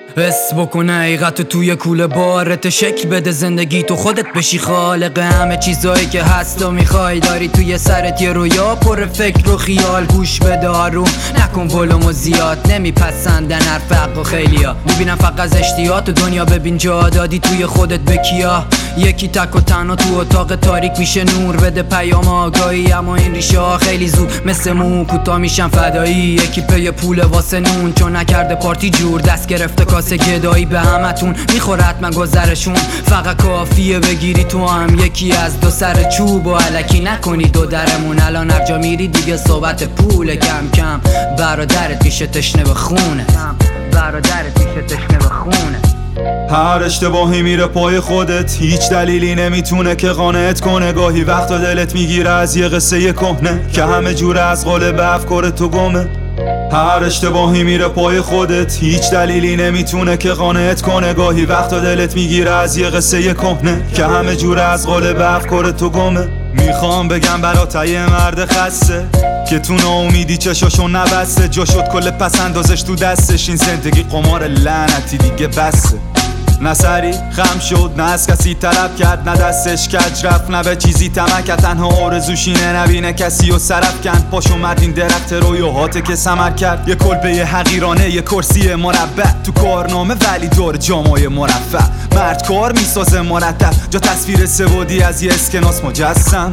حس بکن حقیقت توی کوله بارت، شکل بده زندگی تو خودت بشی خالق همه چیزایی که هست و میخوای. داری توی سرت یه رویا پر فکر و خیال، گوش بده آروم نکن ولومو زیاد. نمیپسندن حرف حق و خیلیا، میبینم فقط زشتیات تو دنیا. ببین جا دادی توی خودت به کیا، یکی تک و تنها تو اتاق تاریک میشه نور. بده پیام آگاهی اما این ریشه ها خیلی زود مثل مو کوتاه میشن فدایی. یکی پی پول واسه نون چون نکرده پارتی جور، دست گرفته کاسه گدایی به همتون میخوره حتما گذرشون. فقط کافیه بگیری تو هم یکی از دو سر چوب و علکی نکنی دو درمون. الان هر جا میری دیگه صحبت پول، کم کم برادرت میشه تشنه به خونه، برادرت میشه تشنه به خونه. هر اشتباهی میره پای خودت، هیچ دلیلی نمیتونه که قانعت کنه. گاهی وقتا دلت میگیره از یه قصه کهنه که همه جوره از قالب افکار تو گمه. هر اشتباهی میره پای خودت، هیچ دلیلی نمیتونه که قانعت کنه. گاهی وقتا دلت میگیره از یه قصه کهنه که همه جوره از قالب افکار تو گمه. میخوام بگم برات یه مرد خسته که تو ناامیدی چشاشو نبسته، جا شد کل پس اندازش تو دستش. این زندگی قمار لعنتی دیگه بسه. نه سری خم شد، نه از کسی طلب کرد، نه دستش کج رفت، نه به چیزی طمع کرد. تنها آرزوش اینه نبینه کسی و سرف کند. پاش اومد این درخت رویاهاته که ثمر کرد. یه کلبه حقیرانه، یه کرسی مربع تو کارنامه ولی دور جامای مرفع. مرد کار میسازه مرتب، جا تصویر سوادی از یه اسکناس مجسم.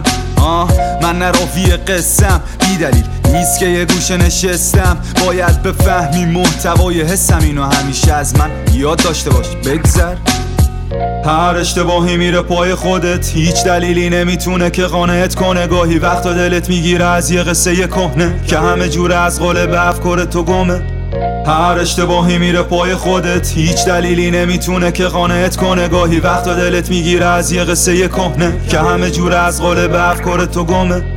من نراوی قسم، بی دلیل نیست که یه گوشه نشستم. باید بفهمی محتوای حسم، اینو همیشه از من یاد داشته باش بگذر. هر اشتباهی میره پای خودت، هیچ دلیلی نمیتونه که قانعت کنه. گاهی وقتا دلت میگیره از یه قصه کهنه که همه جوره از قالب افکار تو گمه. هر اشتباهی میره پای خودت، هیچ دلیلی نمیتونه که قانعت کنه. گاهی وقتا دلت میگیره از یه قصه کهنه که همه جوره از قالب افکار تو گمه.